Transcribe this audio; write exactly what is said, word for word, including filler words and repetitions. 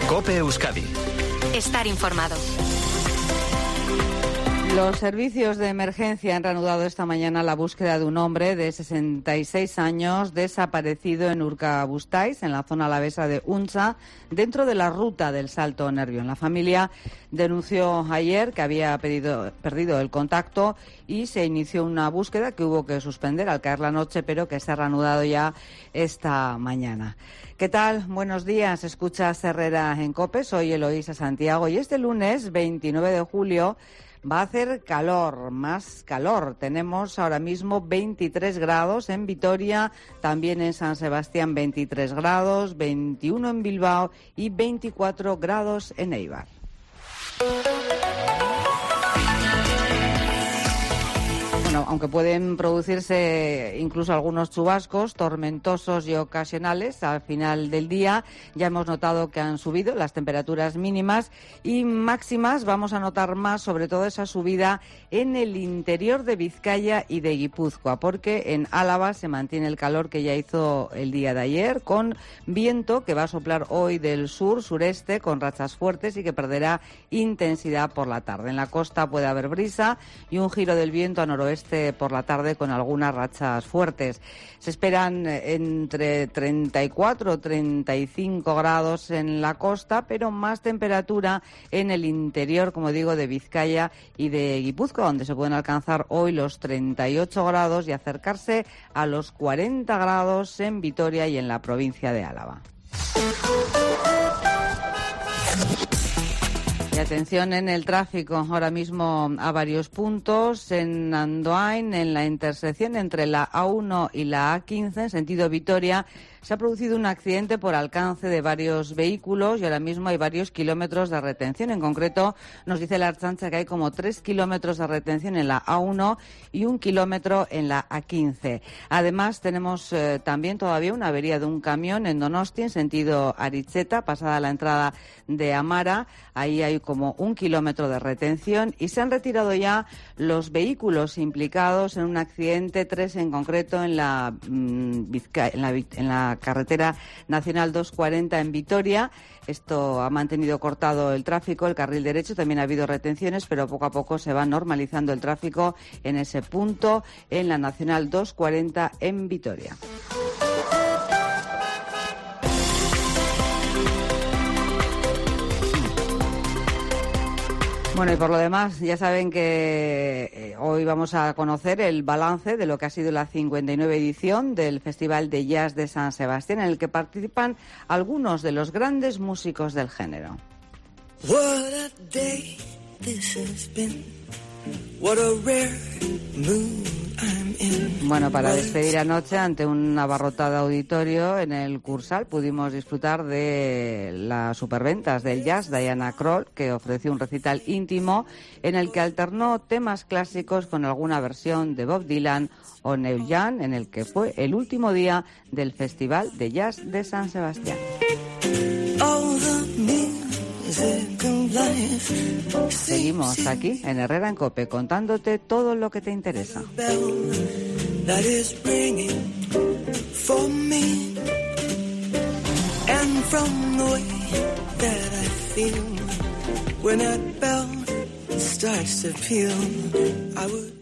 COPE Euskadi. Estar informado. Los servicios de emergencia han reanudado esta mañana la búsqueda de un hombre de sesenta y seis años desaparecido en Urkabustaiz, en la zona alavesa de Untza, dentro de la ruta del Salto Nervión. La familia denunció ayer que había pedido, perdido el contacto y se inició una búsqueda que hubo que suspender al caer la noche, pero que se ha reanudado ya esta mañana. ¿Qué tal? Buenos días. Escuchas Herrera en COPE. Soy Eloísa Santiago y este lunes veintinueve de julio va a hacer calor, más calor. Tenemos ahora mismo veintitrés grados en Vitoria, también en San Sebastián veintitrés grados, veintiuno en Bilbao y veinticuatro grados en Eibar. Bueno, aunque pueden producirse incluso algunos chubascos tormentosos y ocasionales al final del día, ya hemos notado que han subido las temperaturas mínimas y máximas. Vamos a notar más, sobre todo esa subida en el interior de Vizcaya y de Guipúzcoa, porque en Álava se mantiene el calor que ya hizo el día de ayer, con viento que va a soplar hoy del sur-sureste con rachas fuertes y que perderá intensidad por la tarde. En la costa puede haber brisa y un giro del viento a noroeste por la tarde con algunas rachas fuertes. Se esperan entre treinta y cuatro y treinta y cinco grados en la costa, pero más temperatura en el interior, como digo, de Vizcaya y de Guipúzcoa, donde se pueden alcanzar hoy los treinta y ocho grados y acercarse a los cuarenta grados en Vitoria y en la provincia de Álava. Y atención en el tráfico, ahora mismo a varios puntos, en Andoain, en la intersección entre la A uno y la A quince, en sentido Vitoria, se ha producido un accidente por alcance de varios vehículos y ahora mismo hay varios kilómetros de retención. En concreto, nos dice la Ertzaintza que hay como tres kilómetros de retención en la A uno y un kilómetro en la A quince. Además, tenemos eh, también todavía una avería de un camión en Donosti, en sentido Aritzeta, pasada la entrada de Amara. Ahí hay como un kilómetro de retención y se han retirado ya los vehículos implicados en un accidente, tres en concreto en la, mmm, Vizca- en la, en la carretera nacional doscientos cuarenta en Vitoria. Esto ha mantenido cortado el tráfico, el carril derecho. También ha habido retenciones, pero poco a poco se va normalizando el tráfico en ese punto, en la nacional doscientos cuarenta en Vitoria. Bueno, y por lo demás, ya saben que eh, hoy vamos a conocer el balance de lo que ha sido la cincuenta y nueve edición del Festival de Jazz de San Sebastián, en el que participan algunos de los grandes músicos del género. What a day this has been. What a rare mood I'm in. Bueno, para despedir anoche ante un abarrotado auditorio en el Cursal pudimos disfrutar de las superventas del jazz Diana Krall, que ofreció un recital íntimo en el que alternó temas clásicos con alguna versión de Bob Dylan o Neil Young, en el que fue el último día del Festival de Jazz de San Sebastián. Seguimos aquí en Herrera en COPE contándote todo lo que te interesa. That is ringing for me, and from the way that I feel when that bell starts to peal, I would